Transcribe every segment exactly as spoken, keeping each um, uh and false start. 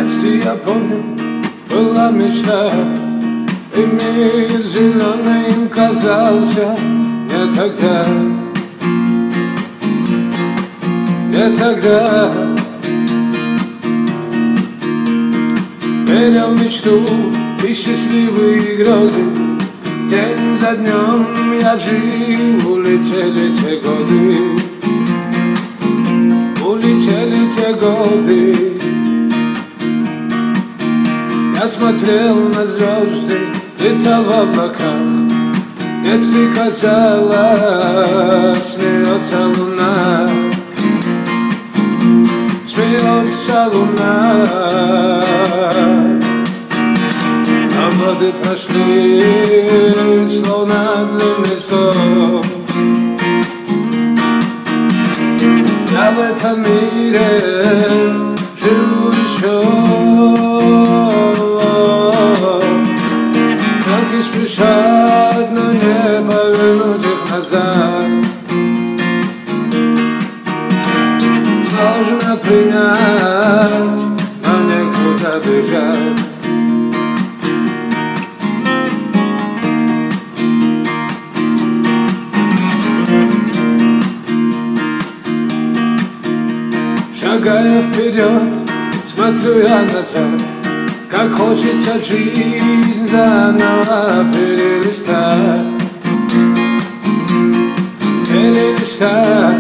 детстве я помню, была мечта, и мир зеленый им казался. Не тогда, не тогда. Верил в мечту и счастливые грезы. День за днем я жил, улетели те годы, улетели те годы. Я смотрел на звезды, летал в облаках. В детстве казалось, смеется луна, смеется луна. А годы прошли, словно длинный сон. Я в этом мире живу еще. Как и спешат, но не повернуть их назад. Сложно принять, но некуда бежать. Шагая вперед, смотрю я назад. Как хочется жизнь заново перелистать, перелистать.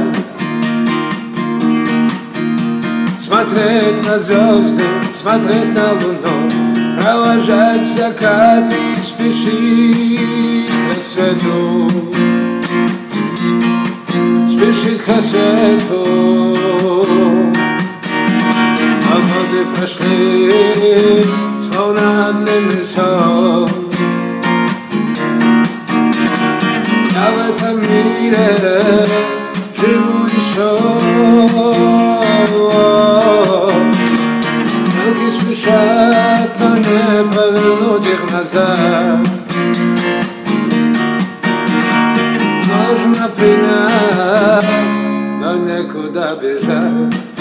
Смотреть на звезды, смотреть на луну, провожать закат и спешить к рассвету, спешить к рассвету. А годы прошли, словно длинный сон. Я в этом мире живу еще. Руки спешат, но не повернуть их назад. Нужно принять, но некуда бежать.